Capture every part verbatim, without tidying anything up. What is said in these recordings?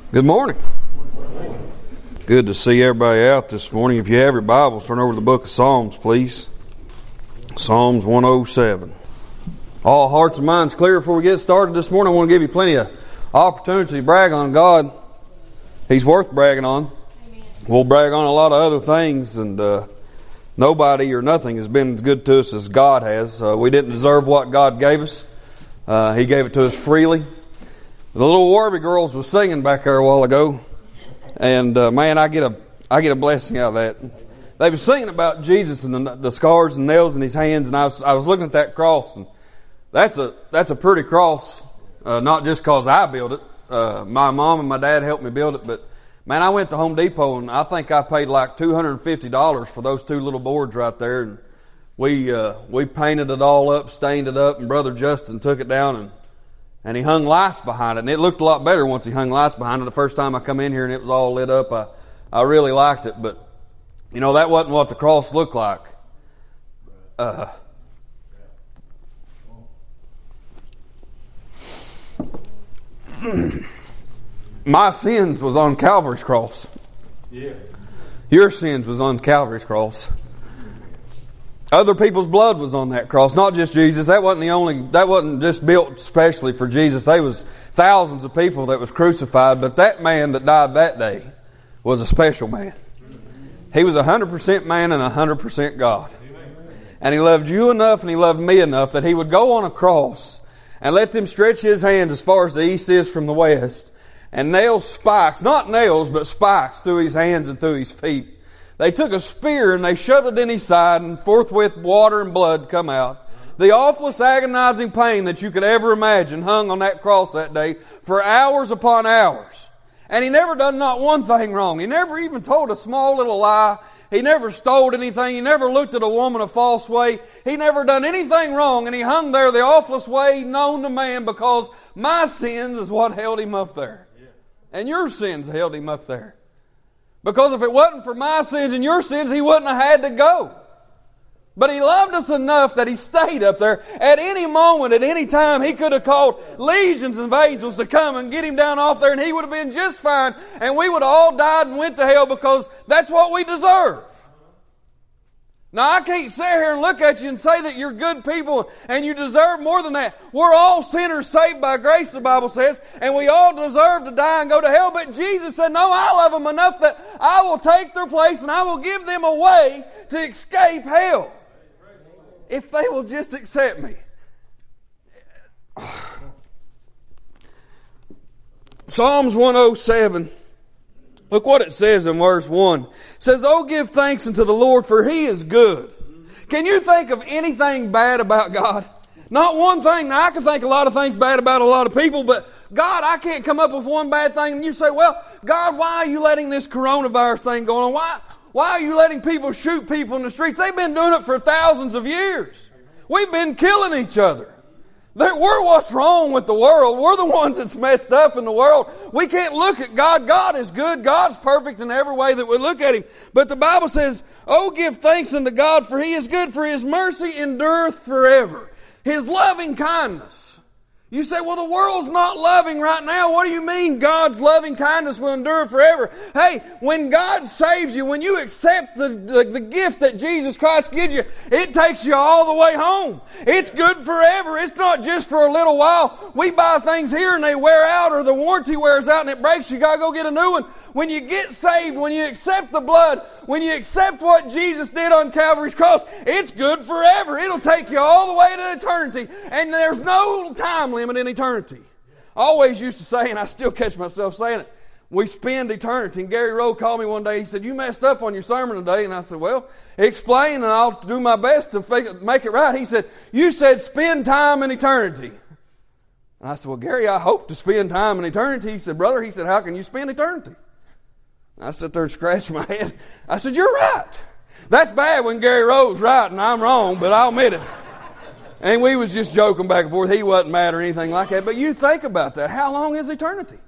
Good morning. Good to see everybody out this morning. If you have your Bibles, turn over to the book of Psalms, please. Psalms one oh seven. All hearts and minds clear before we get started this morning. I want to give you plenty of opportunity to brag on God. He's worth bragging on. We'll brag on a lot of other things, and uh, nobody or nothing has been as good to us as God has. Uh, we didn't deserve what God gave us. Uh, he gave it to us freely. The little Warby girls was singing back there a while ago, and uh, man, I get a I get a blessing out of that. They were singing about Jesus and the, the scars and nails in His hands, and I was I was looking at that cross, and that's a that's a pretty cross. Uh, not just because I built it. Uh, my mom and my dad helped me build it, but man, I went to Home Depot, and I think I paid like two hundred and fifty dollars for those two little boards right there, and we uh, we painted it all up, stained it up, and Brother Justin took it down and. And he hung lights behind it. And it looked a lot better once he hung lights behind it. The first time I come in here and it was all lit up, I, I really liked it. But, you know, that wasn't what the cross looked like. Uh, my sins was on Calvary's cross. Yeah. Your sins was on Calvary's cross. Other people's blood was on that cross, not just Jesus. That wasn't the only. That wasn't just built specially for Jesus. There was thousands of people that was crucified, but that man that died that day was a special man. He was a hundred percent man and a hundred percent God, and He loved you enough and He loved me enough that He would go on a cross and let them stretch His hand as far as the east is from the west, and nail spikes, not nails, but spikes through His hands and through His feet. They took a spear and they shoved it in His side, and forthwith water and blood come out. The awfulest agonizing pain that you could ever imagine hung on that cross that day for hours upon hours. And He never done not one thing wrong. He never even told a small little lie. He never stole anything. He never looked at a woman a false way. He never done anything wrong, and He hung there the awfulest way known to man, because my sins is what held Him up there. And your sins held Him up there. Because if it wasn't for my sins and your sins, He wouldn't have had to go. But He loved us enough that He stayed up there. At any moment, at any time, He could have called legions of angels to come and get Him down off there, and He would have been just fine, and we would have all died and went to hell, because that's what we deserve. Now, I can't sit here and look at you and say that you're good people and you deserve more than that. We're all sinners saved by grace, the Bible says, and we all deserve to die and go to hell. But Jesus said, no, I love them enough that I will take their place and I will give them a way to escape hell, if they will just accept me. Psalms one oh seven. Look what it says in verse one. It says, "Oh, give thanks unto the Lord, for He is good." Can you think of anything bad about God? Not one thing. Now, I can think a lot of things bad about a lot of people, but God, I can't come up with one bad thing. And you say, well, God, why are you letting this coronavirus thing go on? Why, why are you letting people shoot people in the streets? They've been doing it for thousands of years. We've been killing each other. We're what's wrong with the world. We're the ones that's messed up in the world. We can't look at God. God is good. God's perfect in every way that we look at Him. But the Bible says, "Oh, give thanks unto God, for He is good, for His mercy endureth forever." His loving kindness. You say, well, the world's not loving right now. What do you mean God's loving kindness will endure forever? Hey, when God saves you, when you accept the, the, the gift that Jesus Christ gives you, it takes you all the way home. It's good forever. It's not just for a little while. We buy things here and they wear out, or the warranty wears out and it breaks. You got to go get a new one. When you get saved, when you accept the blood, when you accept what Jesus did on Calvary's cross, it's good forever. It'll take you all the way to eternity. And there's no time limit in eternity. I always used to say, and I still catch myself saying it, we spend eternity. And Gary Rowe called me one day. He said, you messed up on your sermon today. And I said, well, explain and I'll do my best to make it right. He said, you said spend time in eternity. And I said, well, Gary, I hope to spend time in eternity. He said, brother, he said, how can you spend eternity? And I sat there and scratched my head. I said, you're right. That's bad when Gary Rowe's right and I'm wrong, but I'll admit it. And we was just joking back and forth. He wasn't mad or anything like that. But you think about that. How long is eternity?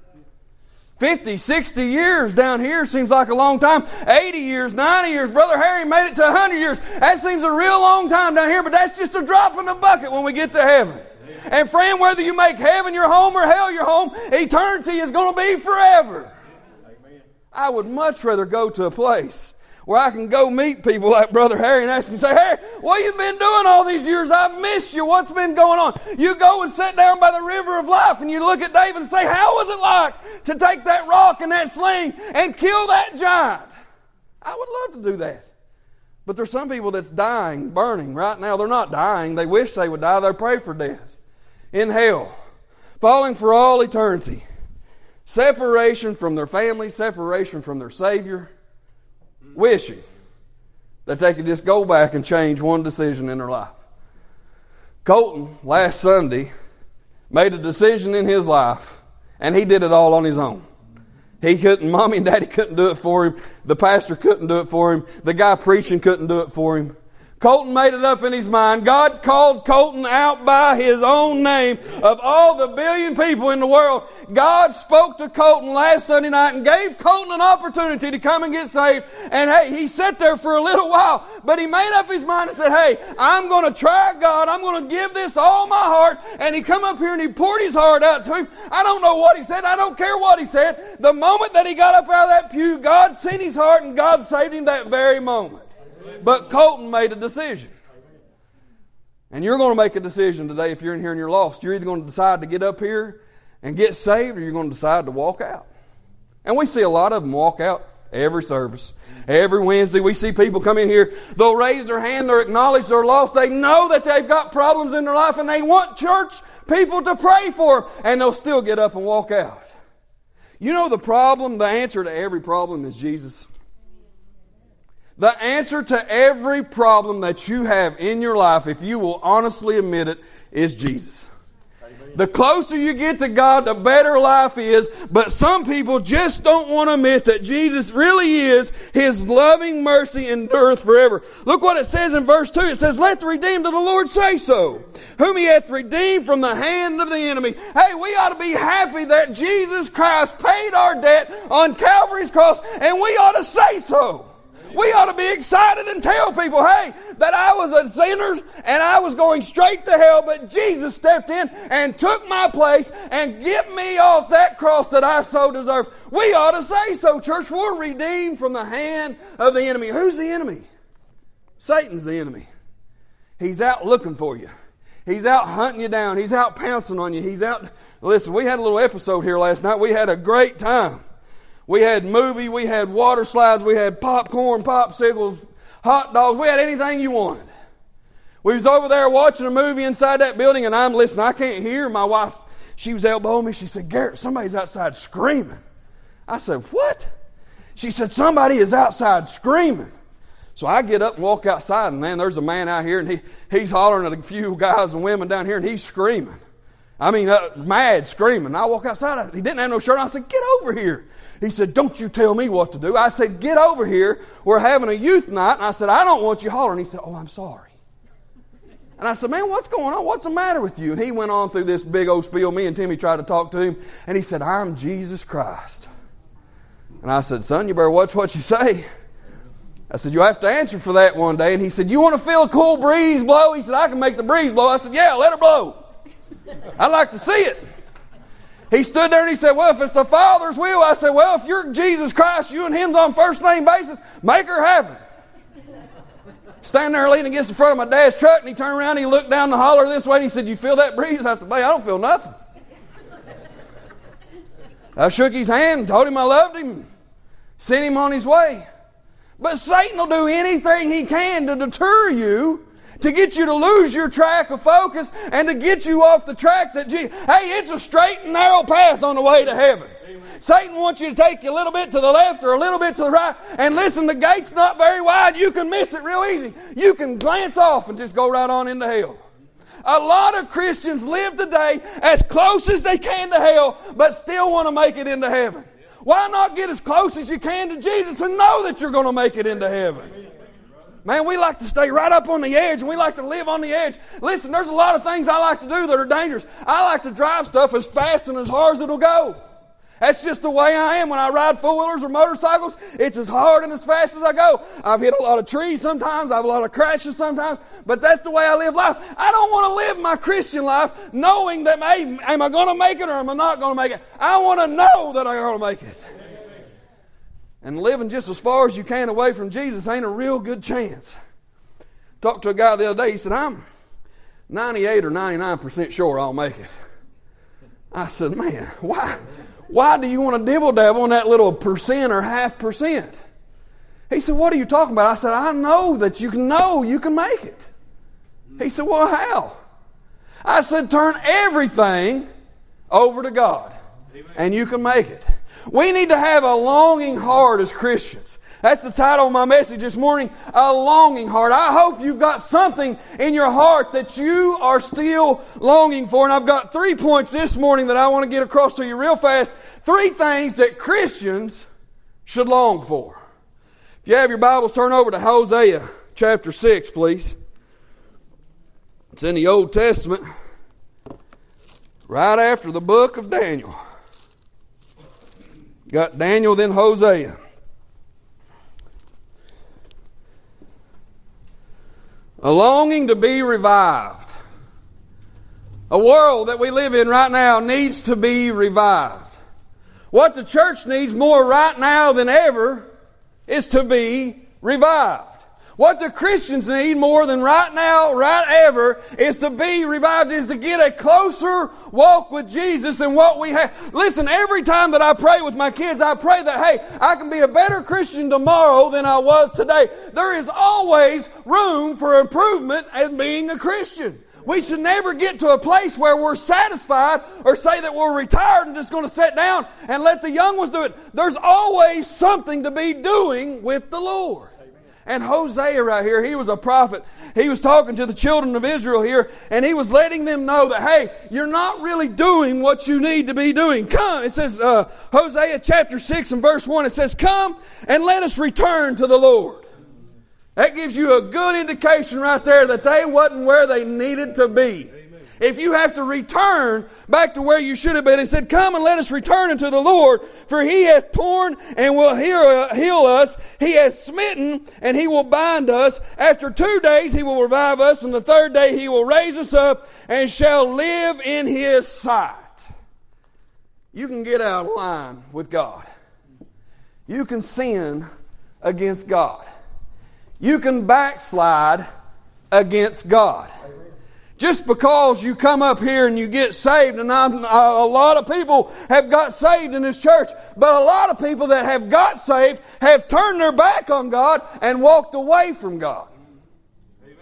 fifty, sixty years down here seems like a long time. eighty years, ninety years. Brother Harry made it to one hundred years. That seems a real long time down here, but that's just a drop in the bucket when we get to heaven. And friend, whether you make heaven your home or hell your home, eternity is going to be forever. I would much rather go to a place where I can go meet people like Brother Harry and ask him, say, Harry, what you been doing all these years? I've missed you. What's been going on? You go and sit down by the river of life and you look at David and say, how was it like to take that rock and that sling and kill that giant? I would love to do that. But there's some people that's dying, burning right now. They're not dying. They wish they would die. They pray for death in hell, falling for all eternity. Separation from their family, separation from their Savior, wishing that they could just go back and change one decision in their life. Colton, last Sunday, made a decision in his life, and he did it all on his own. He couldn't, Mommy and Daddy couldn't do it for him. The pastor couldn't do it for him. The guy preaching couldn't do it for him. Colton made it up in his mind. God called Colton out by his own name. Of all the billion people in the world, God spoke to Colton last Sunday night and gave Colton an opportunity to come and get saved. And hey, he sat there for a little while, but he made up his mind and said, hey, I'm going to try God. I'm going to give this all my heart. And he come up here and he poured his heart out to him. I don't know what he said. I don't care what he said. The moment that he got up out of that pew, God seen his heart and God saved him that very moment. But Colton made a decision. And you're going to make a decision today if you're in here and you're lost. You're either going to decide to get up here and get saved, or you're going to decide to walk out. And we see a lot of them walk out every service. Every Wednesday we see people come in here. They'll raise their hand. They'll acknowledge they're lost. They know that they've got problems in their life and they want church people to pray for them. And they'll still get up and walk out. You know the problem, the answer to every problem is Jesus. The answer to every problem that you have in your life, if you will honestly admit it, is Jesus. Amen. The closer you get to God, the better life is. But some people just don't want to admit that Jesus really is. His loving mercy endureth forever. Look what it says in verse two. It says, let the redeemed of the Lord say so, whom He hath redeemed from the hand of the enemy. Hey, we ought to be happy that Jesus Christ paid our debt on Calvary's cross, and we ought to say so. We ought to be excited and tell people, hey, that I was a sinner and I was going straight to hell, but Jesus stepped in and took my place and get me off that cross that I so deserve. We ought to say so, church. We're redeemed from the hand of the enemy. Who's the enemy? Satan's the enemy. He's out looking for you. He's out hunting you down. He's out pouncing on you. He's out. Listen, we had a little episode here last night. We had a great time. We had movie, we had water slides, we had popcorn, popsicles, hot dogs. We had anything you wanted. We was over there watching a movie inside that building, and I'm listening. I can't hear. My wife, she was elbowing me. She said, Garrett, somebody's outside screaming. I said, what? She said, somebody is outside screaming. So I get up and walk outside, and man, there's a man out here, and he, he's hollering at a few guys and women down here, and he's screaming. I mean, uh, mad screaming. I walk outside. He didn't have no shirt on. I said, get over here. He said, don't you tell me what to do. I said, get over here. We're having a youth night. And I said, I don't want you hollering. He said, oh, I'm sorry. And I said, man, what's going on? What's the matter with you? And he went on through this big old spiel. Me and Timmy tried to talk to him. And he said, I'm Jesus Christ. And I said, son, you better watch what you say. I said, you'll have to answer for that one day. And he said, you want to feel a cool breeze blow? He said, I can make the breeze blow. I said, yeah, let her blow. I'd like to see it. He stood there and he said, well, if it's the Father's will, I said, well, if you're Jesus Christ, you and Him's on first name basis, make her happen. Standing there leaning against the front of my dad's truck, and he turned around and he looked down the holler this way and he said, you feel that breeze? I said, babe, I don't feel nothing. I shook his hand, told him I loved him, sent him on his way. But Satan will do anything he can to deter you, to get you to lose your track of focus and to get you off the track that, Jesus, hey, it's a straight and narrow path on the way to heaven. Amen. Satan wants you to take you a little bit to the left or a little bit to the right. And listen, the gate's not very wide. You can miss it real easy. You can glance off and just go right on into hell. A lot of Christians live today as close as they can to hell, but still want to make it into heaven. Why not get as close as you can to Jesus and know that you're going to make it into heaven? Man, we like to stay right up on the edge, and we like to live on the edge. Listen, there's a lot of things I like to do that are dangerous. I like to drive stuff as fast and as hard as it'll go. That's just the way I am. When I ride four-wheelers or motorcycles, it's as hard and as fast as I go. I've hit a lot of trees sometimes. I have a lot of crashes sometimes. But that's the way I live life. I don't want to live my Christian life knowing that, hey, am I going to make it or am I not going to make it? I want to know that I'm going to make it. And living just as far as you can away from Jesus ain't a real good chance. Talked to a guy the other day. He said, I'm ninety-eight or ninety-nine percent sure I'll make it. I said, man, why, why do you want to dibble-dabble on that little percent or half percent? He said, what are you talking about? I said, I know that you can know you can make it. He said, well, how? I said, turn everything over to God, and you can make it. We need to have a longing heart as Christians. That's the title of my message this morning, a longing heart. I hope you've got something in your heart that you are still longing for. And I've got three points this morning that I want to get across to you real fast. Three things that Christians should long for. If you have your Bibles, turn over to Hosea chapter six, please. It's in the Old Testament, right after the book of Daniel. Got Daniel, then Hosea. A longing to be revived. A world that we live in right now needs to be revived. What the church needs more right now than ever is to be revived. What the Christians need more than right now, right ever, is to be revived, is to get a closer walk with Jesus than what we have. Listen, every time that I pray with my kids, I pray that, hey, I can be a better Christian tomorrow than I was today. There is always room for improvement in being a Christian. We should never get to a place where we're satisfied or say that we're retired and just going to sit down and let the young ones do it. There's always something to be doing with the Lord. And Hosea right here, he was a prophet. He was talking to the children of Israel here, and he was letting them know that, hey, you're not really doing what you need to be doing. Come, it says, uh, Hosea chapter six and verse one, it says, come and let us return to the Lord. That gives you a good indication right there that they wasn't where they needed to be. If you have to return back to where you should have been, it said, come and let us return unto the Lord, for He hath torn and will heal us. He hath smitten and He will bind us. After two days He will revive us, and the third day He will raise us up and shall live in His sight. You can get out of line with God. You can sin against God. You can backslide against God. Just because you come up here and you get saved, and I'm, a lot of people have got saved in this church, but a lot of people that have got saved have turned their back on God and walked away from God. Amen.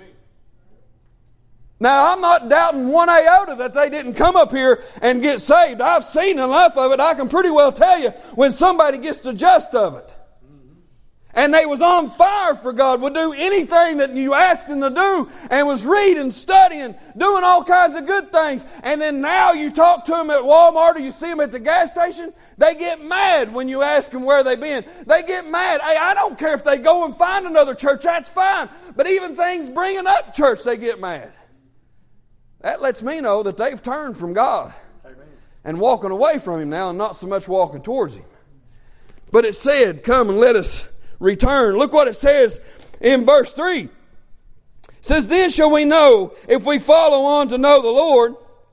Now, I'm not doubting one iota that they didn't come up here and get saved. I've seen enough of it. I can pretty well tell you when somebody gets the gist of it. And they was on fire for God, would do anything that you asked them to do, and was reading, studying, doing all kinds of good things. And then now you talk to them at Walmart or you see them at the gas station, they get mad when you ask them where they've been. They get mad. Hey, I don't care if they go and find another church, that's fine. But even things bringing up church, they get mad. That lets me know that they've turned from God. Amen. And walking away from Him now and not so much walking towards Him. But it said, come and let us return. Look what it says in verse three. It says, then shall we know if we follow on to know the Lord.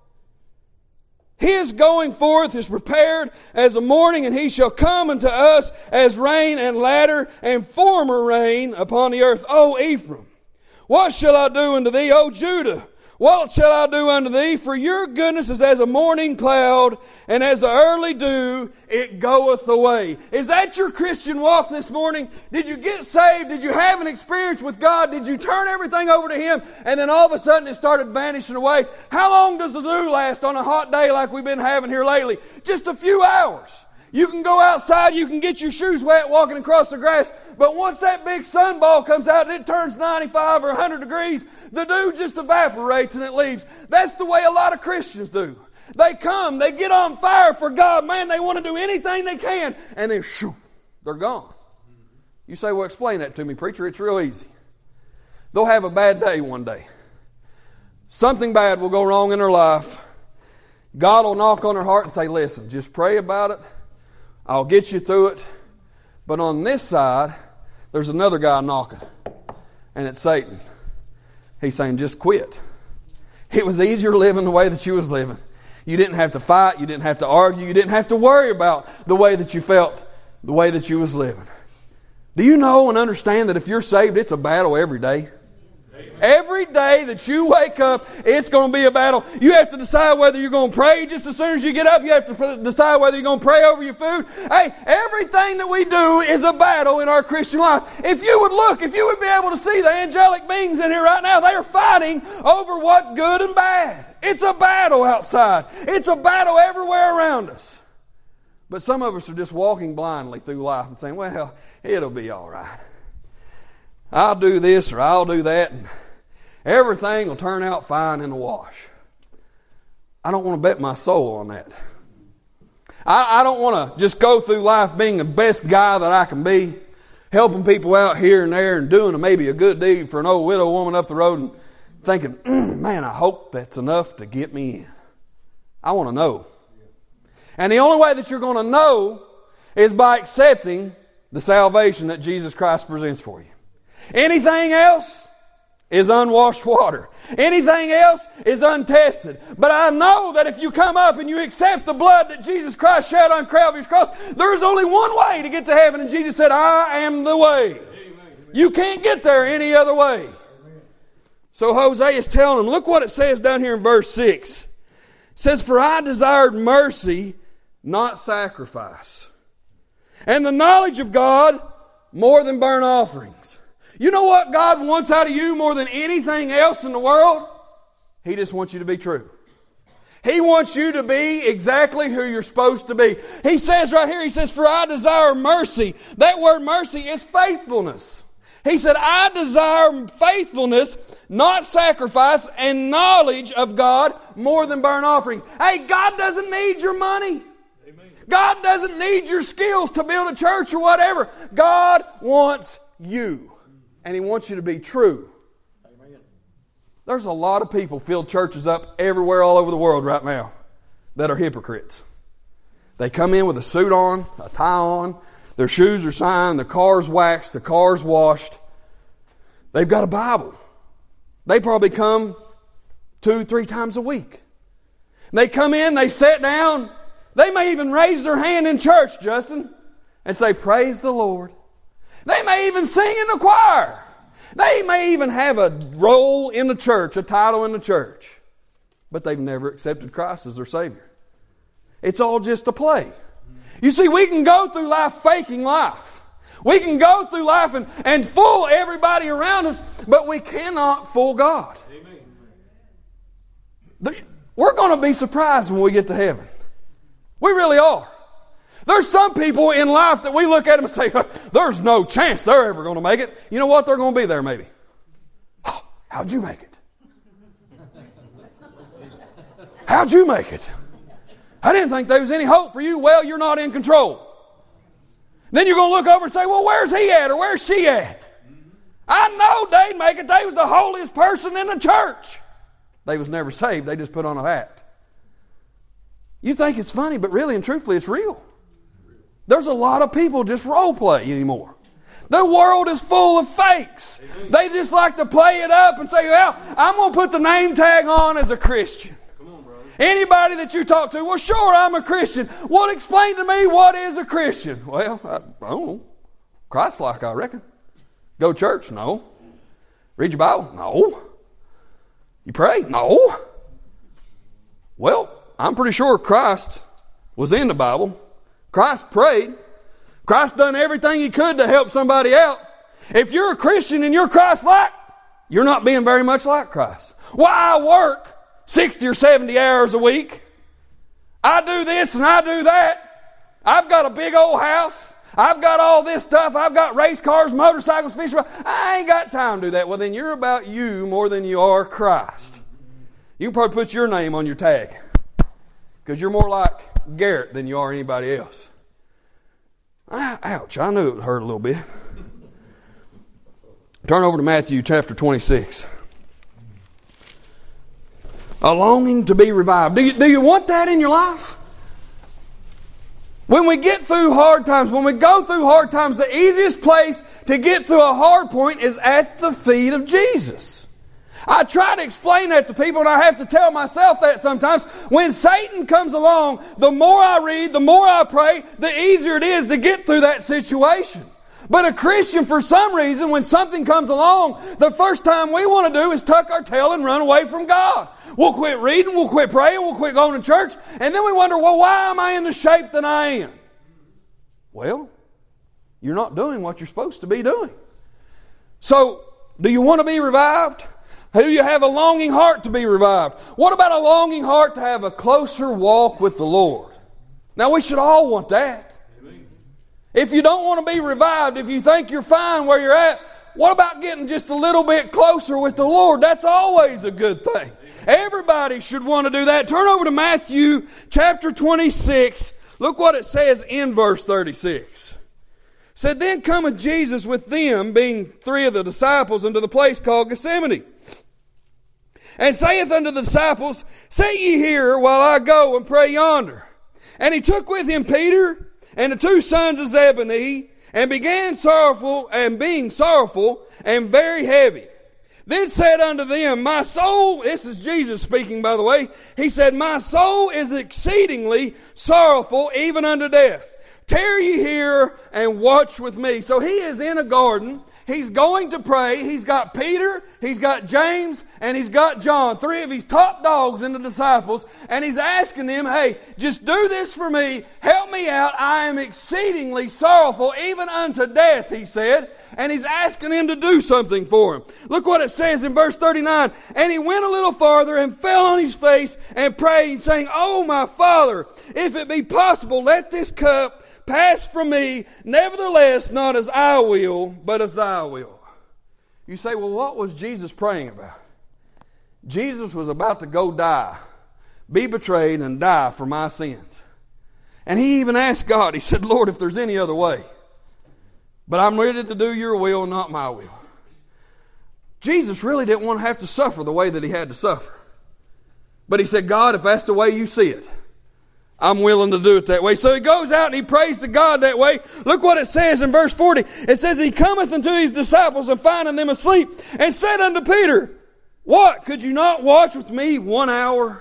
His going forth is prepared as a morning, and He shall come unto us as rain and latter and former rain upon the earth. O Ephraim, what shall I do unto thee? O Judah, what shall I do unto thee? For your goodness is as a morning cloud, and as the early dew, it goeth away. Is that your Christian walk this morning? Did you get saved? Did you have an experience with God? Did you turn everything over to Him, and then all of a sudden it started vanishing away? How long does the dew last on a hot day like we've been having here lately? Just a few hours. You can go outside, you can get your shoes wet walking across the grass, but once that big sunball comes out and it turns ninety-five or one hundred degrees, the dew just evaporates and it leaves. That's the way a lot of Christians do. They come, they get on fire for God, man, they want to do anything they can, and then shoo, they're gone. You say, well, explain that to me, preacher. It's real easy. They'll have a bad day one day. Something bad will go wrong in their life. God will knock on their heart and say, listen, just pray about it. I'll get you through it. But on this side, there's another guy knocking. And it's Satan. He's saying, just quit. It was easier living the way that you was living. You didn't have to fight. You didn't have to argue. You didn't have to worry about the way that you felt, the way that you was living. Do you know and understand that if you're saved, it's a battle every day? Every day that you wake up, it's going to be a battle. You have to decide whether you're going to pray just as soon as you get up. You have to decide whether you're going to pray over your food. Hey, everything that we do is a battle in our Christian life. If you would look, if you would be able to see the angelic beings in here right now, they are fighting over what's good and bad. It's a battle outside. It's a battle everywhere around us. But some of us are just walking blindly through life and saying, well, it'll be all right. I'll do this or I'll do that, and everything will turn out fine in the wash. I don't want to bet my soul on that. I, I don't want to just go through life being the best guy that I can be, helping people out here and there and doing maybe a good deed for an old widow woman up the road and thinking, mm, man, I hope that's enough to get me in. I want to know. And the only way that you're going to know is by accepting the salvation that Jesus Christ presents for you. Anything else is unwashed water. Anything else is untested. But I know that if you come up and you accept the blood that Jesus Christ shed on Calvary's cross, there is only one way to get to heaven. And Jesus said, I am the way. You can't get there any other way. So Hosea is telling him, look what it says down here in verse six. It says, for I desired mercy, not sacrifice, and the knowledge of God more than burnt offerings. You know what God wants out of you more than anything else in the world? He just wants you to be true. He wants you to be exactly who you're supposed to be. He says right here, he says, for I desire mercy. That word mercy is faithfulness. He said, I desire faithfulness, not sacrifice, and knowledge of God more than burnt offering. Hey, God doesn't need your money. Amen. God doesn't need your skills to build a church or whatever. God wants you. And He wants you to be true. Amen. There's a lot of people fill churches up everywhere all over the world right now that are hypocrites. They come in with a suit on, a tie on, their shoes are signed, their car's waxed, the car's washed. They've got a Bible. They probably come two, three times a week. They come in, they sit down. They may even raise their hand in church, Justin, and say, praise the Lord. They may even sing in the choir. They may even have a role in the church, a title in the church. But they've never accepted Christ as their Savior. It's all just a play. You see, we can go through life faking life. We can go through life and, and fool everybody around us, but we cannot fool God. Amen. We're going to be surprised when we get to heaven. We really are. There's some people in life that we look at them and say, there's no chance they're ever going to make it. You know what? They're going to be there maybe. Oh, how'd you make it? How'd you make it? I didn't think there was any hope for you. Well, you're not in control. Then you're going to look over and say, well, where's he at or where's she at? I know they'd make it. They was the holiest person in the church. They was never saved. They just put on a hat. You think it's funny, but really and truthfully, it's real. There's a lot of people just role play anymore. The world is full of fakes. They just like to play it up and say, well, I'm going to put the name tag on as a Christian. Come on, brother. Anybody that you talk to, well, sure, I'm a Christian. Well, explain to me what is a Christian. Well, I, I don't know. Christ-like, I reckon. Go to church? No. Read your Bible? No. You pray? No. Well, I'm pretty sure Christ was in the Bible. Christ prayed. Christ done everything He could to help somebody out. If you're a Christian and you're Christ-like, you're not being very much like Christ. Well, I work sixty or seventy hours a week. I do this and I do that. I've got a big old house. I've got all this stuff. I've got race cars, motorcycles, fishing. I ain't got time to do that. Well, then you're about you more than you are Christ. You can probably put your name on your tag because you're more like Garrett than you are anybody else. Ah, ouch, I knew it would hurt a little bit. Turn over to Matthew chapter twenty-six. A longing to be revived. Do you, do you want that in your life? When we get through hard times, when we go through hard times, the easiest place to get through a hard point is at the feet of Jesus. I try to explain that to people, and I have to tell myself that sometimes. When Satan comes along, the more I read, the more I pray, the easier it is to get through that situation. But a Christian, for some reason, when something comes along, the first time we want to do is tuck our tail and run away from God. We'll quit reading, we'll quit praying, we'll quit going to church, and then we wonder, well, why am I in the shape that I am? Well, you're not doing what you're supposed to be doing. So, do you want to be revived? Do you have a longing heart to be revived? What about a longing heart to have a closer walk with the Lord? Now, we should all want that. Amen. If you don't want to be revived, if you think you're fine where you're at, what about getting just a little bit closer with the Lord? That's always a good thing. Everybody should want to do that. Turn over to Matthew chapter twenty-six. Look what it says in verse thirty-six. It said, Then cometh Jesus with them, being three of the disciples, unto the place called Gethsemane, and saith unto the disciples, Sit ye here while I go and pray yonder. And he took with him Peter and the two sons of Zebedee, and began sorrowful, and being sorrowful, and very heavy. Then said unto them, My soul, this is Jesus speaking, by the way, he said, My soul is exceedingly sorrowful, even unto death. Tarry ye here and watch with me. So he is in a garden. He's going to pray. He's got Peter, he's got James, and he's got John, three of his top dogs in the disciples, and he's asking them, hey, just do this for me. Help me out. I am exceedingly sorrowful, even unto death, he said. And he's asking him to do something for him. Look what it says in verse thirty-nine. And he went a little farther and fell on his face and prayed, saying, Oh, my Father, if it be possible, let this cup pass from me, nevertheless, not as I will, but as I will. You say, well, what was Jesus praying about? Jesus was about to go die, be betrayed, and die for my sins. And he even asked God, he said, Lord, if there's any other way, but I'm ready to do your will, not my will. Jesus really didn't want to have to suffer the way that he had to suffer. But he said, God, if that's the way you see it, I'm willing to do it that way. So he goes out and he prays to God that way. Look what it says in verse forty. It says, He cometh unto his disciples and finding them asleep, and said unto Peter, What? Could you not watch with me one hour?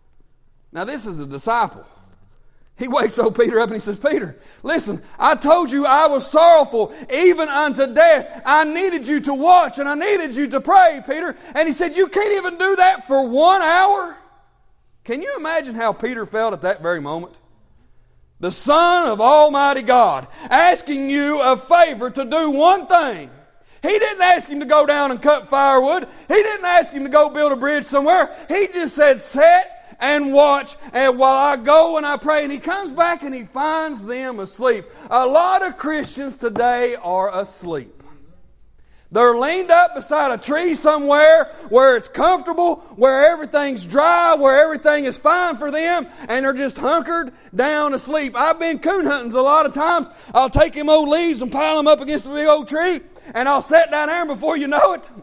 Now this is a disciple. He wakes old Peter up and he says, Peter, listen, I told you I was sorrowful even unto death. I needed you to watch and I needed you to pray, Peter. And he said, you can't even do that for one hour? Can you imagine how Peter felt at that very moment? The Son of Almighty God asking you a favor to do one thing. He didn't ask him to go down and cut firewood. He didn't ask him to go build a bridge somewhere. He just said, sit and watch and while I go and I pray. And he comes back and he finds them asleep. A lot of Christians today are asleep. They're leaned up beside a tree somewhere where it's comfortable, where everything's dry, where everything is fine for them, and they're just hunkered down asleep. I've been coon hunting a lot of times. I'll take them old leaves and pile them up against the big old tree, and I'll sit down there, and before you know it,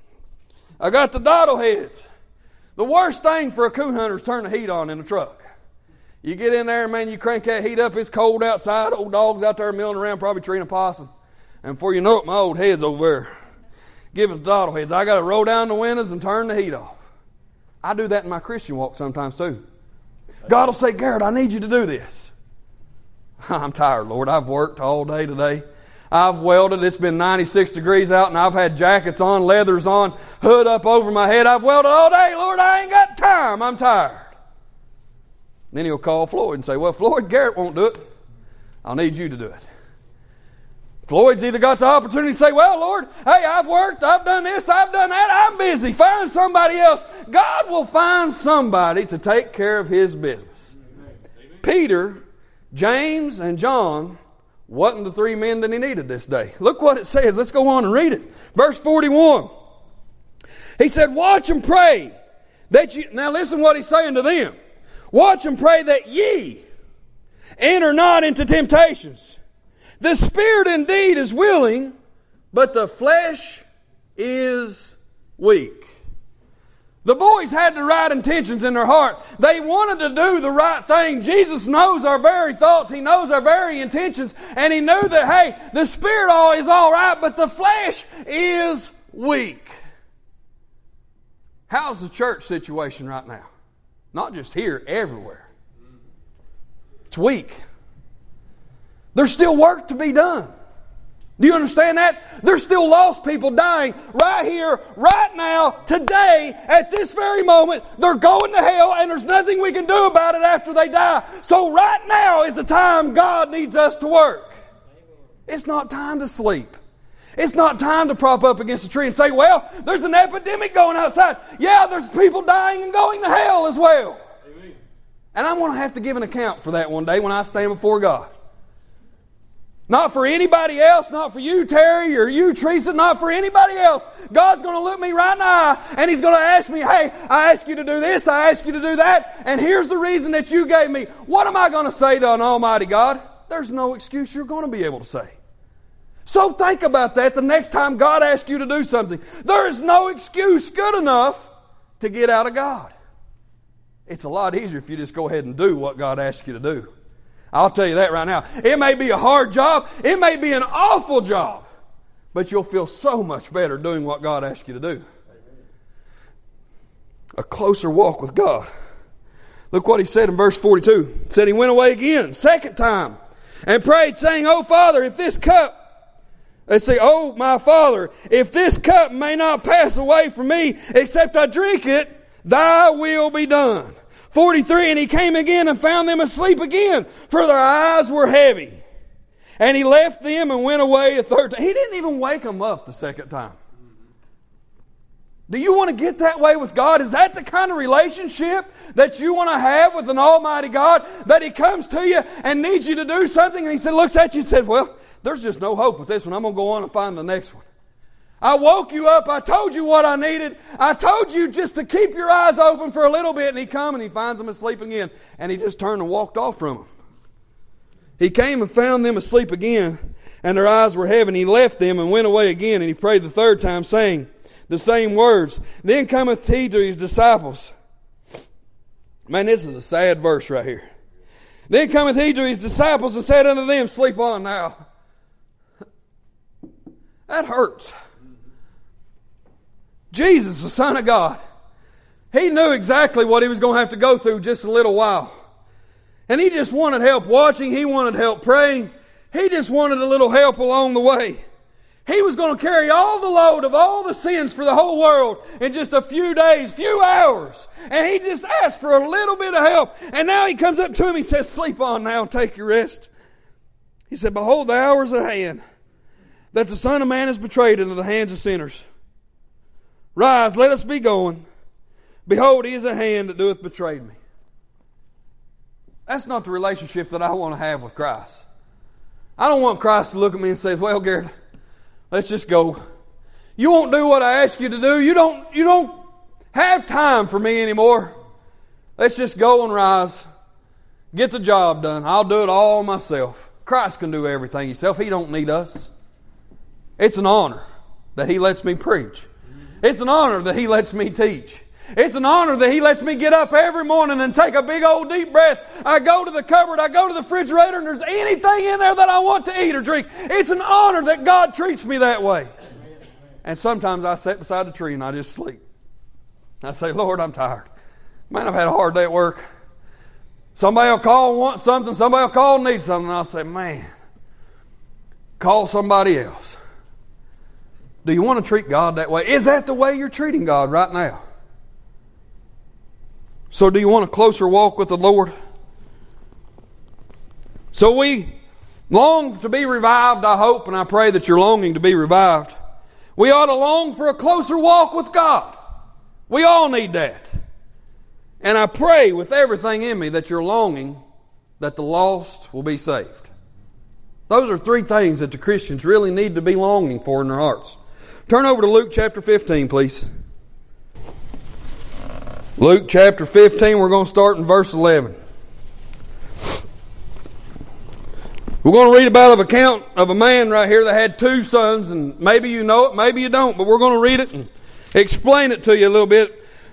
I got the dottle heads. The worst thing for a coon hunter is turn the heat on in the truck. You get in there, and man, you crank that heat up, it's cold outside, old dogs out there milling around, probably treeing a possum. And before you know it, my old head's over there. Give us dottle heads. I got to roll down the windows and turn the heat off. I do that in my Christian walk sometimes too. God will say, Garrett, I need you to do this. I'm tired, Lord. I've worked all day today. I've welded. It's been ninety-six degrees out and I've had jackets on, leathers on, hood up over my head. I've welded all day. Lord, I ain't got time. I'm tired. Then he'll call Floyd and say, well, Floyd, Garrett won't do it. I'll need you to do it. Floyd's either got the opportunity to say, well, Lord, hey, I've worked, I've done this, I've done that, I'm busy. Find somebody else. God will find somebody to take care of his business. Amen. Peter, James, and John wasn't the three men that he needed this day. Look what it says. Let's go on and read it. Verse forty-one. He said, watch and pray that you... Now listen what he's saying to them. Watch and pray that ye enter not into temptations. The spirit indeed is willing, but the flesh is weak. The boys had the right intentions in their heart. They wanted to do the right thing. Jesus knows our very thoughts. He knows our very intentions. And He knew that, hey, the spirit all is all right, but the flesh is weak. How's the church situation right now? Not just here, everywhere. It's weak. There's still work to be done. Do you understand that? There's still lost people dying right here, right now, today, at this very moment. They're going to hell, and there's nothing we can do about it after they die. So right now is the time God needs us to work. It's not time to sleep. It's not time to prop up against a tree and say, well, there's an epidemic going outside. Yeah, there's people dying and going to hell as well. Amen. And I'm going to have to give an account for that one day when I stand before God. Not for anybody else, not for you, Terry, or you, Teresa, not for anybody else. God's going to look me right in the eye, and He's going to ask me, hey, I asked you to do this, I asked you to do that, and here's the reason that you gave me. What am I going to say to an almighty God? There's no excuse you're going to be able to say. So think about that the next time God asks you to do something. There is no excuse good enough to get out of God. It's a lot easier if you just go ahead and do what God asks you to do. I'll tell you that right now. It may be a hard job. It may be an awful job. But you'll feel so much better doing what God asks you to do. A closer walk with God. Look what He said in verse forty-two. It said He went away again, second time, and prayed, saying, O Father, if this cup, they say, Oh, my Father, if this cup may not pass away from me, except I drink it, Thy will be done. forty-three, and He came again and found them asleep again, for their eyes were heavy. And He left them and went away a third time. He didn't even wake them up the second time. Do you want to get that way with God? Is that the kind of relationship that you want to have with an almighty God? That He comes to you and needs you to do something, and He said, looks at you and said, well, there's just no hope with this one. I'm going to go on and find the next one. I woke you up. I told you what I needed. I told you just to keep your eyes open for a little bit. And He come and He finds them asleep again. And He just turned and walked off from them. He came and found them asleep again. And their eyes were heavy. And He left them and went away again. And He prayed the third time, saying the same words. Then cometh He to His disciples. Man, this is a sad verse right here. Then cometh He to His disciples and said unto them, Sleep on now. That hurts. Jesus, the Son of God, He knew exactly what He was going to have to go through just a little while. And He just wanted help watching. He wanted help praying. He just wanted a little help along the way. He was going to carry all the load of all the sins for the whole world in just a few days, few hours. And He just asked for a little bit of help. And now He comes up to him. He says, Sleep on now and take your rest. He said, Behold, the hour is at hand, that the Son of Man is betrayed into the hands of sinners. Rise, let us be going. Behold, He is at hand that doeth betray me. That's not the relationship that I want to have with Christ. I don't want Christ to look at me and say, Well, Garrett, let's just go. You won't do what I ask you to do. You don't, you don't have time for me anymore. Let's just go and rise. Get the job done. I'll do it all myself. Christ can do everything Himself. He don't need us. It's an honor that He lets me preach. It's an honor that He lets me teach. It's an honor that He lets me get up every morning and take a big old deep breath. I go to the cupboard, I go to the refrigerator, and there's anything in there that I want to eat or drink. It's an honor that God treats me that way. And sometimes I sit beside the tree and I just sleep. I say, Lord, I'm tired. Man, I've had a hard day at work. Somebody will call and want something. Somebody will call and need something. And I'll say, man, call somebody else. Do you want to treat God that way? Is that the way you're treating God right now? So do you want a closer walk with the Lord? So we long to be revived, I hope, and I pray that you're longing to be revived. We ought to long for a closer walk with God. We all need that. And I pray with everything in me that you're longing that the lost will be saved. Those are three things that the Christians really need to be longing for in their hearts. Turn over to Luke chapter fifteen, please. Luke chapter fifteen, we're going to start in verse eleven. We're going to read about an account of a man right here that had two sons, and maybe you know it, maybe you don't, but we're going to read it and explain it to you a little bit.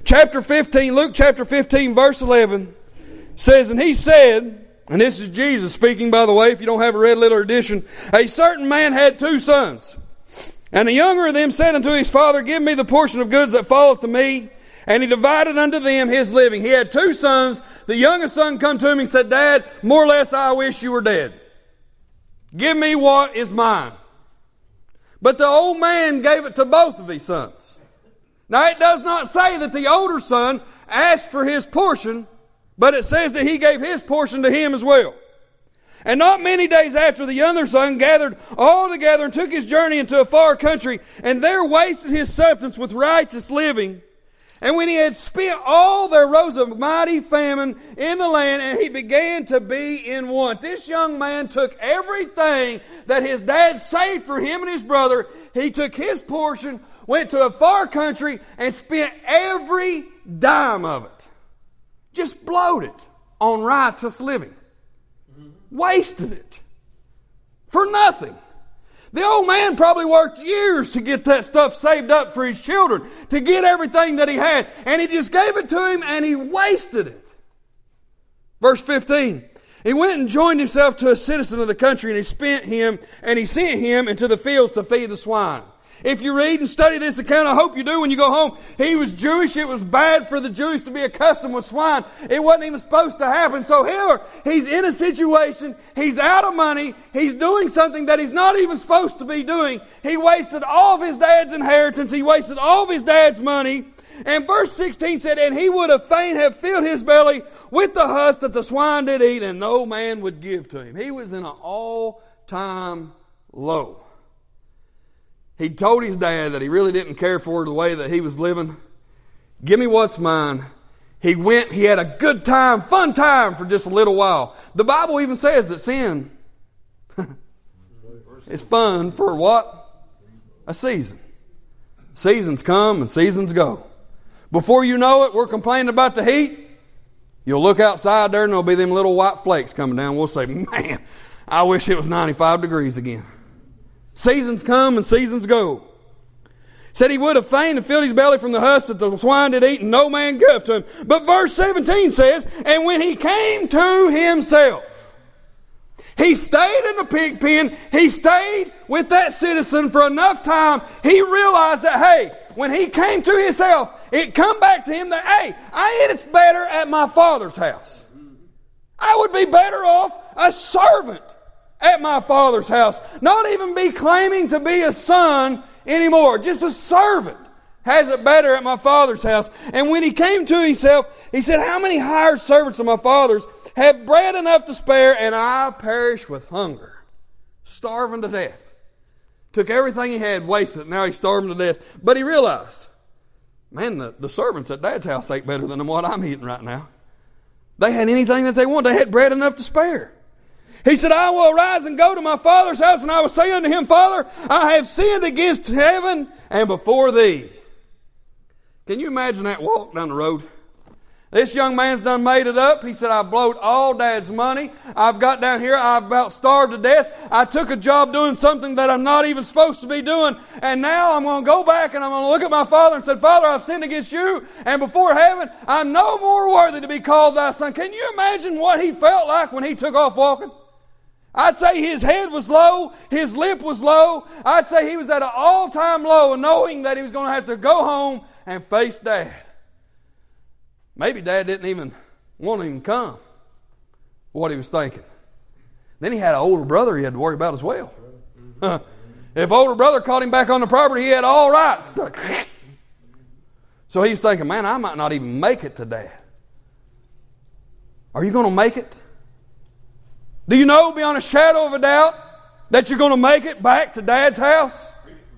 Chapter fifteen, Luke chapter fifteen, verse eleven says, and he said, and this is Jesus speaking, by the way, if you don't have a red letter edition, a certain man had two sons. And the younger of them said unto his father, give me the portion of goods that falleth to me. And he divided unto them his living. He had two sons. The youngest son come to him and said, Dad, more or less I wish you were dead. Give me what is mine. But the old man gave it to both of his sons. Now it does not say that the older son asked for his portion, but it says that he gave his portion to him as well. And not many days after, the younger son gathered all together and took his journey into a far country, and there wasted his substance with righteous living. And when he had spent all, there arose a mighty famine in the land, and he began to be in want. This young man took everything that his dad saved for him and his brother. He took his portion, went to a far country, and spent every dime of it. Just blowed it on righteous living. Wasted it. For nothing. The old man probably worked years to get that stuff saved up for his children, to get everything that he had, and he just gave it to him and he wasted it. Verse fifteen, he went and joined himself to a citizen of the country, and he spent him, and he sent him into the fields to feed the swine. If you read and study this account, I hope you do when you go home, he was Jewish. It was bad for the Jews to be accustomed with swine. It wasn't even supposed to happen. So here, he's in a situation, he's out of money, he's doing something that he's not even supposed to be doing. He wasted all of his dad's inheritance, he wasted all of his dad's money. And verse sixteen said, and he would have fain have filled his belly with the husk that the swine did eat, and no man would give to him. He was in an all-time low. He told his dad that he really didn't care for the way that he was living. Give me what's mine. He went, he had a good time, fun time for just a little while. The Bible even says that sin is fun for what? A season. Seasons come and seasons go. Before you know it, we're complaining about the heat. You'll look outside there and there'll be them little white flakes coming down. We'll say, man, I wish it was ninety-five degrees again. Seasons come and seasons go. Said he would have fain and filled his belly from the husk that the swine did eat, and no man gave to him. But verse seventeen says, and when he came to himself, he stayed in the pig pen, he stayed with that citizen for enough time, he realized that, hey, when he came to himself, it come back to him that, hey, I ain't it's better at my father's house. I would be better off a servant at my father's house. Not even be claiming to be a son anymore. Just a servant has it better at my father's house. And when he came to himself, he said, how many hired servants of my father's have bread enough to spare, and I perish with hunger, starving to death. Took everything he had, wasted it. Now he's starving to death. But he realized, man, the, the servants at Dad's house ate better than what I'm eating right now. They had anything that they wanted. They had bread enough to spare. He said, I will arise and go to my father's house, and I will say unto him, Father, I have sinned against heaven and before thee. Can you imagine that walk down the road? This young man's done made it up. He said, I've blowed all Dad's money. I've got down here. I've about starved to death. I took a job doing something that I'm not even supposed to be doing. And now I'm going to go back and I'm going to look at my father and say, Father, I've sinned against you. And before heaven, I'm no more worthy to be called thy son. Can you imagine what he felt like when he took off walking? I'd say his head was low, his lip was low. I'd say he was at an all-time low, knowing that he was going to have to go home and face Dad. Maybe Dad didn't even want him to come, what he was thinking. Then he had an older brother he had to worry about as well. If older brother caught him back on the property, he had all rights. So he's thinking, man, I might not even make it to Dad. Are you going to make it? Do you know beyond a shadow of a doubt that you're going to make it back to Dad's house?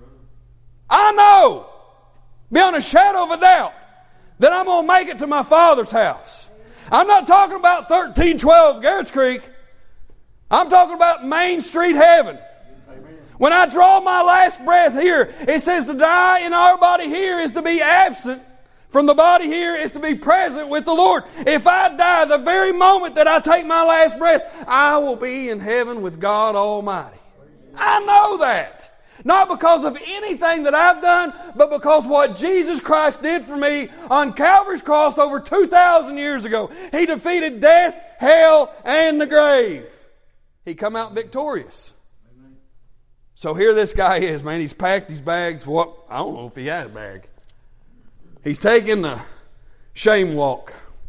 I know beyond a shadow of a doubt that I'm going to make it to my Father's house. I'm not talking about thirteen twelve Garrett's Creek. I'm talking about Main Street heaven. Amen. When I draw my last breath here, it says to die in our body here is to be absent from the body here is to be present with the Lord. If I die the very moment that I take my last breath, I will be in heaven with God Almighty. I know that. Not because of anything that I've done, but because what Jesus Christ did for me on Calvary's cross over two thousand years ago. He defeated death, hell, and the grave. He come out victorious. Amen. So here this guy is, man. He's packed his bags. What? I don't know if he had a bag. He's taking the shame walk.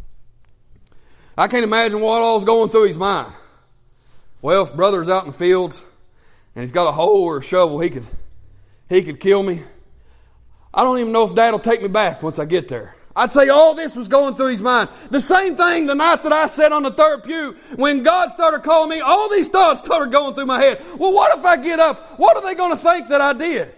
I can't imagine what all's going through his mind. Well, if brother's out in the fields and he's got a hoe or a shovel, he could he could kill me. I don't even know if Dad will take me back once I get there. I'd say all this was going through his mind. The same thing the night that I sat on the third pew, when God started calling me, all these thoughts started going through my head. Well, what if I get up? What are they going to think that I did?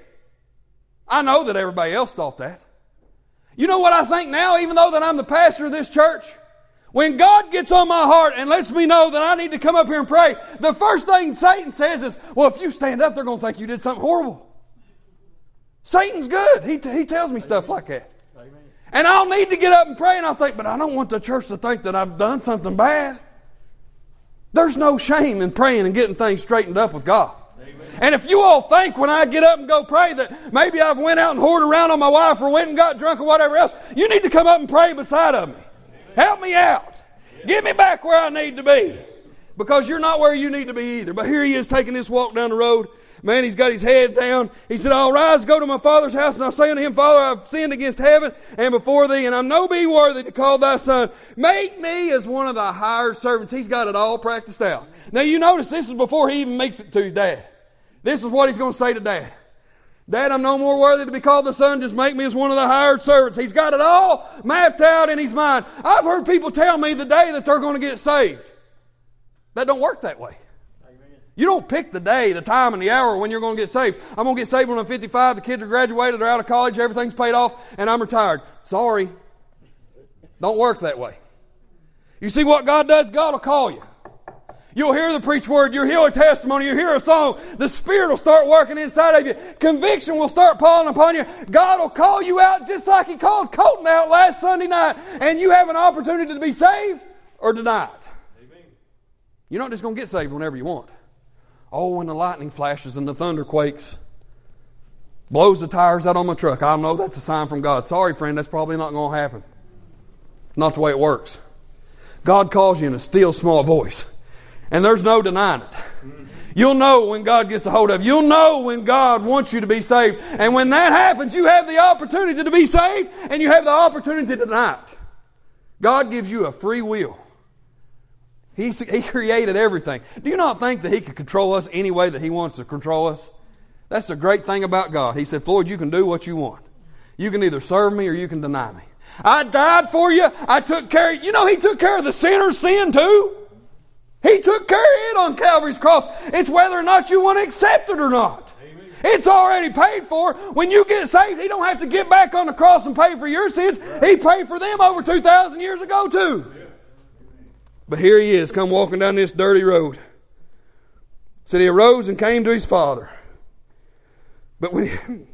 I know that everybody else thought that. You know what I think now, even though that I'm the pastor of this church? When God gets on my heart and lets me know that I need to come up here and pray, the first thing Satan says is, well, if you stand up, they're going to think you did something horrible. Satan's good. He, he tells me stuff like that. Amen. And I'll need to get up and pray, and I'll think, but I don't want the church to think that I've done something bad. There's no shame in praying and getting things straightened up with God. Amen. And if you all think when I get up and go pray that maybe I've went out and whored around on my wife or went and got drunk or whatever else, you need to come up and pray beside of me. Help me out. Get me back where I need to be. Because you're not where you need to be either. But here he is taking this walk down the road. Man, he's got his head down. He said, I'll rise, go to my father's house, and I'll say unto him, Father, I've sinned against heaven and before thee, and I'm no be worthy to call thy son. Make me as one of thy hired servants. He's got it all practiced out. Now you notice this is before he even makes it to his dad. This is what he's going to say to Dad. Dad, I'm no more worthy to be called the son. Just make me as one of the hired servants. He's got it all mapped out in his mind. I've heard people tell me the day that they're going to get saved. That don't work that way. Amen. You don't pick the day, the time, and the hour when you're going to get saved. I'm going to get saved when I'm fifty-five. The kids are graduated. They're out of college. Everything's paid off. And I'm retired. Sorry. Don't work that way. You see what God does? God will call you. You'll hear the preach word, you'll hear a testimony, you'll hear a song. The Spirit will start working inside of you. Conviction will start falling upon you. God will call you out just like He called Colton out last Sunday night. And you have an opportunity to be saved or denied. Amen. You're not just going to get saved whenever you want. Oh, when the lightning flashes and the thunder quakes, blows the tires out on my truck, I know that's a sign from God. Sorry, friend, that's probably not going to happen. Not the way it works. God calls you in a still small voice. And there's no denying it. You'll know when God gets a hold of you. You'll know when God wants you to be saved. And when that happens, you have the opportunity to be saved and you have the opportunity to deny it. God gives you a free will. He, he created everything. Do you not think that He could control us any way that He wants to control us? That's the great thing about God. He said, Floyd, you can do what you want. You can either serve me or you can deny me. I died for you. I took care of you. You know He took care of the sinner's sin too. He took care of it on Calvary's cross. It's whether or not you want to accept it or not. Amen. It's already paid for. When you get saved, He don't have to get back on the cross and pay for your sins. Right. He paid for them over two thousand years ago too. Yeah. But here he is, come walking down this dirty road. Said he arose and came to his father. But when he,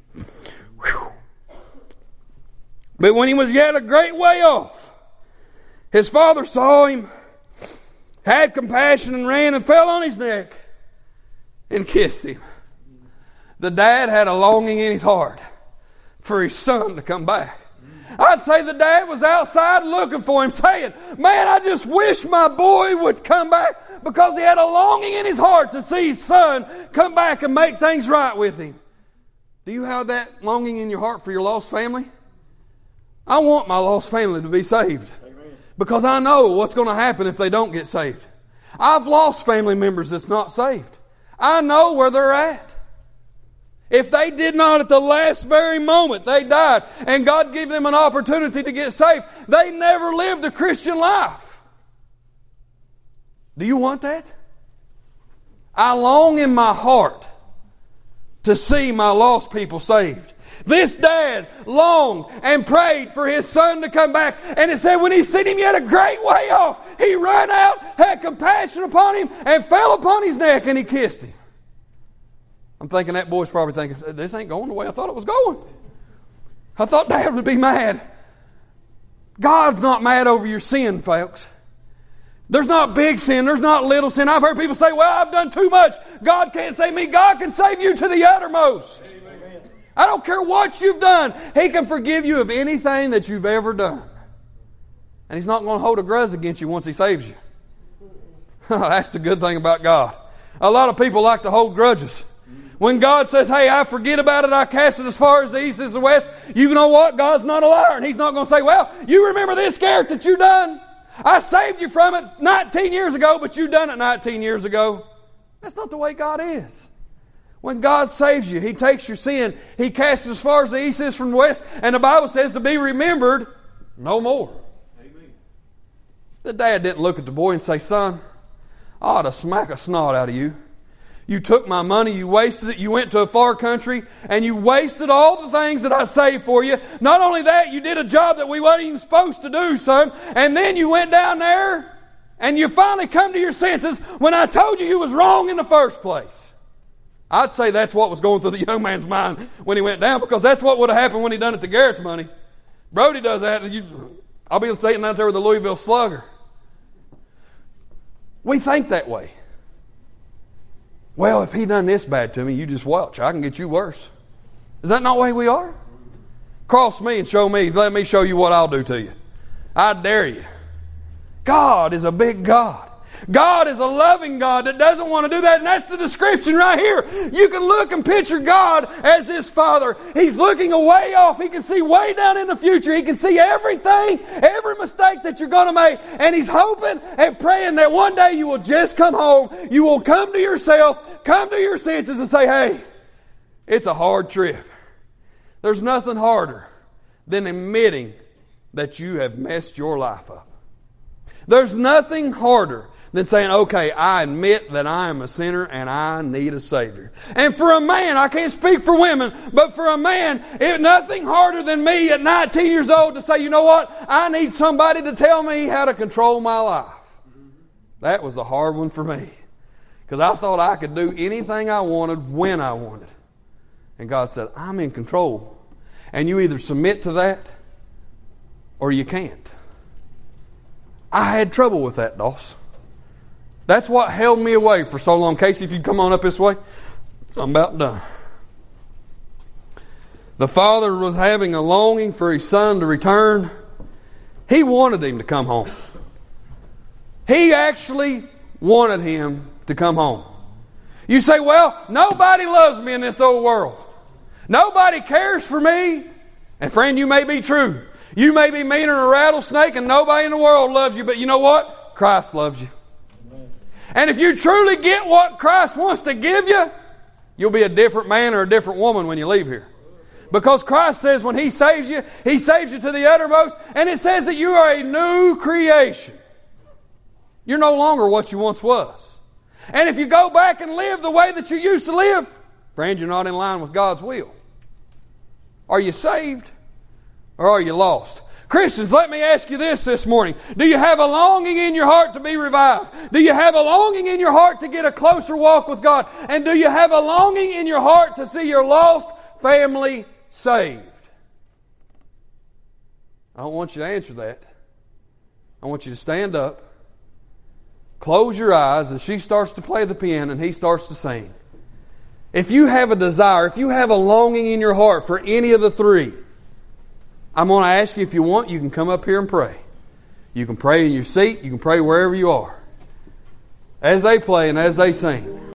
but when he was yet a great way off, his father saw him, had compassion, and ran and fell on his neck and kissed him. The dad had a longing in his heart for his son to come back. I'd say the dad was outside looking for him, saying, man, I just wish my boy would come back, because he had a longing in his heart to see his son come back and make things right with him. Do you have that longing in your heart for your lost family? I want my lost family to be saved. Because I know what's going to happen if they don't get saved. I've lost family members that's not saved. I know where they're at. If they did not at the last very moment, they died, and God gave them an opportunity to get saved, they never lived a Christian life. Do you want that? I long in my heart to see my lost people saved. This dad longed and prayed for his son to come back. And it said when he seen him yet a great way off, he ran out, had compassion upon him, and fell upon his neck, and he kissed him. I'm thinking that boy's probably thinking, this ain't going the way I thought it was going. I thought Dad would be mad. God's not mad over your sin, folks. There's not big sin. There's not little sin. I've heard people say, well, I've done too much. God can't save me. God can save you to the uttermost. Amen. I don't care what you've done. He can forgive you of anything that you've ever done. And He's not going to hold a grudge against you once He saves you. That's the good thing about God. A lot of people like to hold grudges. When God says, hey, I forget about it, I cast it as far as the east is the west, you know what? God's not a liar. And He's not going to say, well, you remember this scarret that you done? I saved you from it nineteen years ago, but you done it nineteen years ago. That's not the way God is. When God saves you, He takes your sin, He casts it as far as the east is from the west, and the Bible says to be remembered no more. Amen. The dad didn't look at the boy and say, son, I ought to smack a snot out of you. You took my money, you wasted it, you went to a far country, and you wasted all the things that I saved for you. Not only that, you did a job that we weren't even supposed to do, son. And then you went down there, and you finally come to your senses when I told you you was wrong in the first place. I'd say that's what was going through the young man's mind when he went down, because that's what would have happened when he done it to Garrett's money. Brody does that. You, I'll be sitting out there with the Louisville Slugger. We think that way. Well, if he done this bad to me, you just watch. I can get you worse. Is that not the way we are? Cross me and show me. Let me show you what I'll do to you. I dare you. God is a big God. God is a loving God that doesn't want to do that. And that's the description right here. You can look and picture God as His Father. He's looking away off. He can see way down in the future. He can see everything, every mistake that you're going to make. And He's hoping and praying that one day you will just come home. You will come to yourself, come to your senses and say, hey, it's a hard trip. There's nothing harder than admitting that you have messed your life up. There's nothing harder than saying, okay, I admit that I am a sinner and I need a Savior. And for a man, I can't speak for women, but for a man, it's nothing harder than me at nineteen years old to say, you know what? I need somebody to tell me how to control my life. That was a hard one for me, because I thought I could do anything I wanted when I wanted. And God said, I'm in control. And you either submit to that or you can't. I had trouble with that, Doss. That's what held me away for so long. Casey, if you'd come on up this way, I'm about done. The father was having a longing for his son to return. He wanted him to come home. He actually wanted him to come home. You say, well, nobody loves me in this old world. Nobody cares for me. And friend, you may be true. You may be meaner than a rattlesnake and nobody in the world loves you, but you know what? Christ loves you. Amen. And if you truly get what Christ wants to give you, you'll be a different man or a different woman when you leave here. Because Christ says when He saves you, He saves you to the uttermost, and it says that you are a new creation. You're no longer what you once was. And if you go back and live the way that you used to live, friend, you're not in line with God's will. Are you saved? Or are you lost? Christians, let me ask you this this morning. Do you have a longing in your heart to be revived? Do you have a longing in your heart to get a closer walk with God? And do you have a longing in your heart to see your lost family saved? I don't want you to answer that. I want you to stand up, close your eyes as she starts to play the piano and he starts to sing. If you have a desire, if you have a longing in your heart for any of the three, I'm going to ask you, if you want, you can come up here and pray. You can pray in your seat. You can pray wherever you are. As they play and as they sing.